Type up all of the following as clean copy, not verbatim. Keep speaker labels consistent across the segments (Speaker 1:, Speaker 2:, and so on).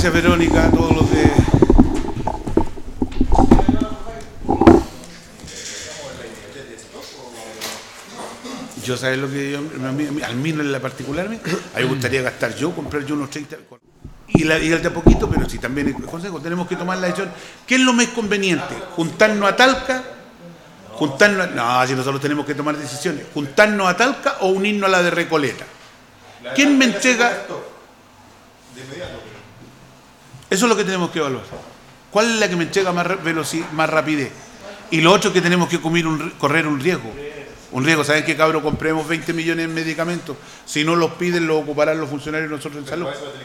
Speaker 1: Gracias, Verónica, a todos los de... Yo, ¿sabes lo que yo, al menos en la particular, a mí me gustaría gastar yo, comprar yo unos 30... Y el de a poquito, pero sí, también el consejo, tenemos que tomar la decisión. ¿Qué es lo más conveniente? ¿Juntarnos a Talca? No, si nosotros tenemos que tomar decisiones. ¿Juntarnos a Talca o unirnos a la de Recoleta? ¿Quién me entrega? Eso es lo que tenemos que evaluar. ¿Cuál es la que me entrega más rapidez? Y lo otro es que tenemos que correr un riesgo. Un riesgo, ¿saben qué, cabro? Compremos 20 millones en medicamentos. Si no los piden, los ocuparán los funcionarios nosotros en salud.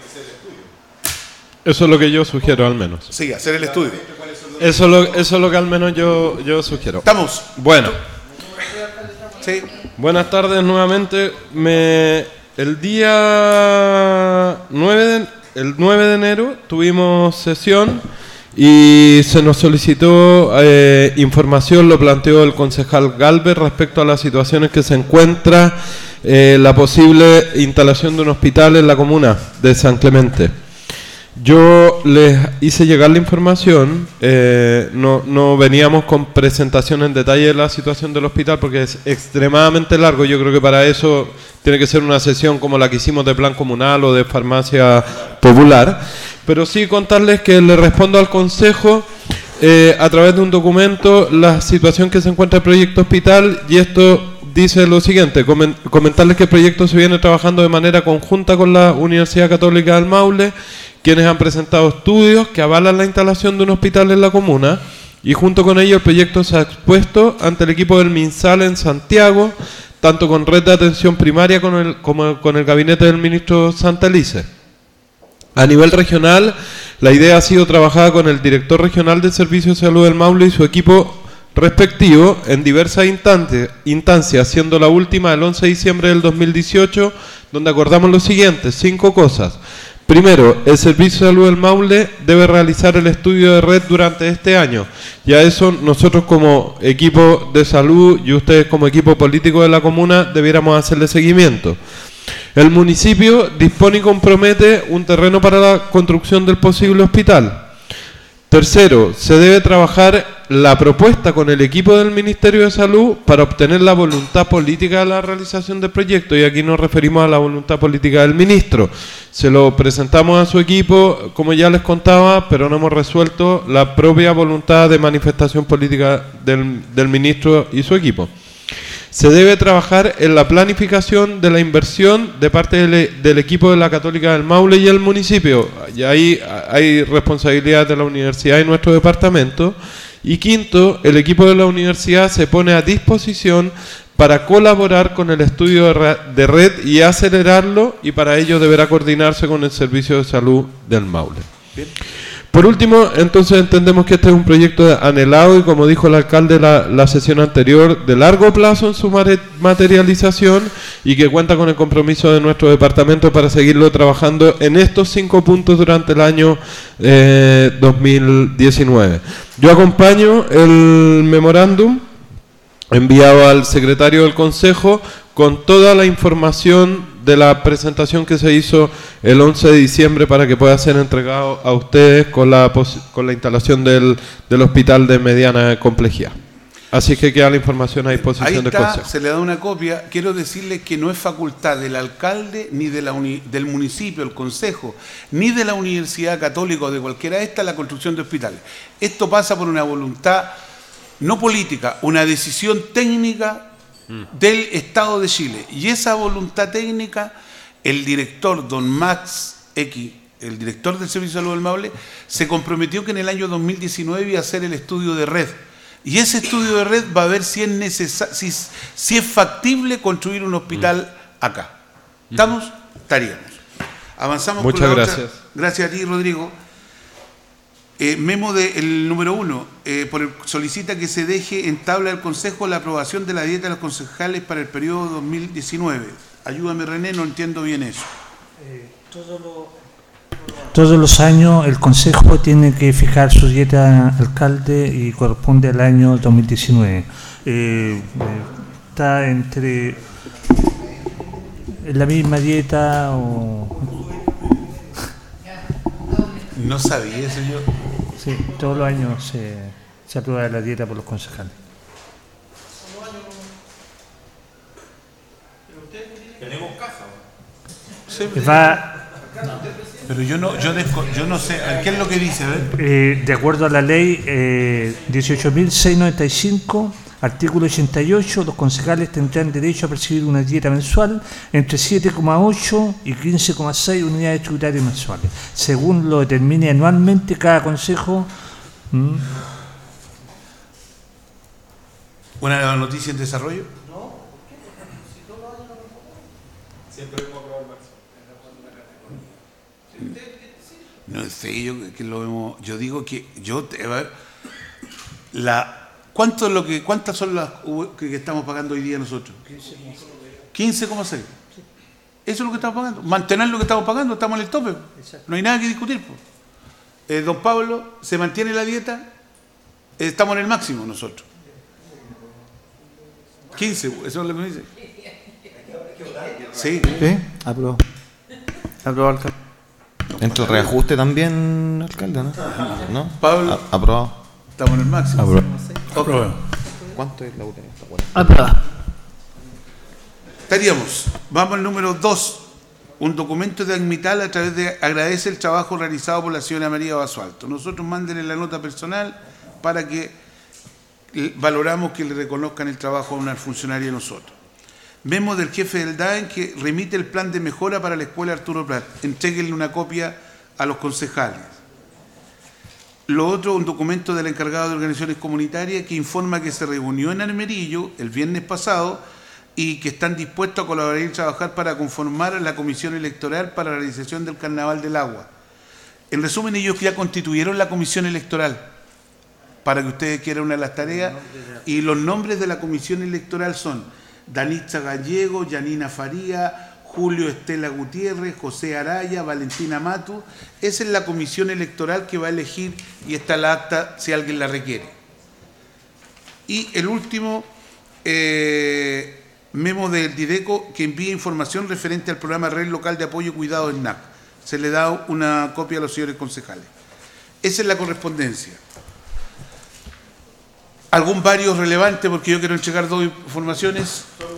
Speaker 2: Eso es lo que yo sugiero, al menos.
Speaker 1: Sí, hacer el estudio.
Speaker 2: Eso es lo que al menos yo sugiero.
Speaker 1: Estamos.
Speaker 2: Bueno.
Speaker 1: Sí.
Speaker 2: Buenas tardes nuevamente. El día 9 de enero tuvimos sesión y se nos solicitó información, lo planteó el concejal Galvez respecto a las situaciones que se encuentra la posible instalación de un hospital en la comuna de San Clemente. Yo les hice llegar la información, no veníamos con presentación en detalle de la situación del hospital porque es extremadamente largo. Yo creo que para eso tiene que ser una sesión como la que hicimos de plan comunal o de farmacia popular, pero sí contarles que le respondo al consejo a través de un documento la situación que se encuentra el proyecto hospital, y esto dice lo siguiente: comentarles que el proyecto se viene trabajando de manera conjunta con la Universidad Católica del Maule, quienes han presentado estudios que avalan la instalación de un hospital en la comuna, y junto con ello el proyecto se ha expuesto ante el equipo del MinSal en Santiago, tanto con red de atención primaria como con el gabinete del ministro Santelice. A nivel regional, la idea ha sido trabajada con el director regional de Servicios de Salud del Maule y su equipo respectivo en diversas instancias, siendo la última el 11 de diciembre del 2018, donde acordamos lo siguiente: 5 cosas. Primero, el Servicio de Salud del Maule debe realizar el estudio de red durante este año, y a eso nosotros como equipo de salud y ustedes como equipo político de la comuna debiéramos hacerle seguimiento. El municipio dispone y compromete un terreno para la construcción del posible hospital. Tercero, se debe trabajar la propuesta con el equipo del Ministerio de Salud para obtener la voluntad política de la realización del proyecto, y aquí nos referimos a la voluntad política del ministro. Se lo presentamos a su equipo, como ya les contaba, pero no hemos resuelto la propia voluntad de manifestación política del ministro y su equipo. Se debe trabajar en la planificación de la inversión de parte del equipo de la Católica del Maule y el municipio. Y ahí hay responsabilidad de la universidad y nuestro departamento. Y quinto, el equipo de la universidad se pone a disposición para colaborar con el estudio de red y acelerarlo, y para ello deberá coordinarse con el Servicio de Salud del Maule. Bien. Por último, entonces entendemos que este es un proyecto anhelado y, como dijo el alcalde la sesión anterior, de largo plazo en su materialización, y que cuenta con el compromiso de nuestro departamento para seguirlo trabajando en estos 5 puntos durante el año 2019. Yo acompaño el memorándum enviado al secretario del Consejo con toda la información de la presentación que se hizo el 11 de diciembre para que pueda ser entregado a ustedes con la instalación del hospital de mediana complejidad. Así que queda la información a disposición del Consejo.
Speaker 1: Se le da una copia. Quiero decirles que no es facultad del alcalde, ni del municipio, el Consejo, ni de la Universidad Católica o de cualquiera de estas la construcción de hospitales. Esto pasa por una voluntad no política, una decisión técnica del Estado de Chile. Y esa voluntad técnica, el director, don Max X, el director del Servicio de Salud del Maule, se comprometió que en el año 2019 iba a hacer el estudio de red. Y ese estudio de red va a ver si es factible construir un hospital acá. ¿Estamos? Estaríamos. Avanzamos.
Speaker 2: Muchas gracias.
Speaker 1: Gracias a ti, Rodrigo. Memo del número 1. Solicita que se deje en tabla del Consejo la aprobación de la dieta de los concejales para el periodo 2019. Ayúdame, René, no entiendo bien eso.
Speaker 3: Todos los años el Consejo tiene que fijar su dieta alcalde y corresponde al año 2019. Está entre la misma dieta o...
Speaker 1: No sabía, señor.
Speaker 3: Sí, todos los años se aprueba la dieta por los concejales.
Speaker 4: Tenemos caja.
Speaker 1: Sí, pero yo no sé, ¿qué es lo que dice? A ver.
Speaker 3: De acuerdo a la ley 18.695, artículo 88, los concejales tendrán derecho a percibir una dieta mensual entre 7,8 y 15,6 unidades tributarias mensuales, según lo determine anualmente cada consejo.
Speaker 1: ¿Una noticia en desarrollo? No sé, yo digo que ¿cuántas son las que estamos pagando hoy día nosotros? 15,6. Eso es lo que estamos pagando. Mantener lo que estamos pagando, estamos en el tope. No hay nada que discutir. Don Pablo, ¿se mantiene la dieta? Estamos en el máximo nosotros. 15, eso es lo que me dice. Sí.
Speaker 5: ¿Sí? Aprobado. Aprobado, alcalde. Entre el reajuste también, alcalde, ¿no? ¿No?
Speaker 1: Pablo.
Speaker 5: Aprobado.
Speaker 1: Estamos en el máximo.
Speaker 5: Aprobado. ¿Cuánto es la UTE?
Speaker 3: Aprobado.
Speaker 1: Estaríamos. Vamos al número 2. Un documento de Admital a través de agradece el trabajo realizado por la señora María Basualto. Nosotros mándenle la nota personal para que valoramos que le reconozcan el trabajo a una funcionaria de nosotros. Vemos del jefe del DAEN que remite el plan de mejora para la escuela Arturo Prat. Entréguenle una copia a los concejales. Lo otro, un documento del encargado de organizaciones comunitarias que informa que se reunió en Armerillo el viernes pasado y que están dispuestos a colaborar y trabajar para conformar la comisión electoral para la realización del Carnaval del Agua. En resumen, ellos ya constituyeron la comisión electoral, para que ustedes quieran una de las tareas, y los nombres de la comisión electoral son Danitza Gallego, Yanina Faría, Julio Estela Gutiérrez, José Araya, Valentina Matu. Esa es la comisión electoral que va a elegir, y está la acta si alguien la requiere. Y el último, memo del Dideco que envía información referente al programa Red Local de Apoyo y Cuidado en NAC. Se le da una copia a los señores concejales. Esa es la correspondencia. Algún varios relevante, porque yo quiero entregar dos informaciones.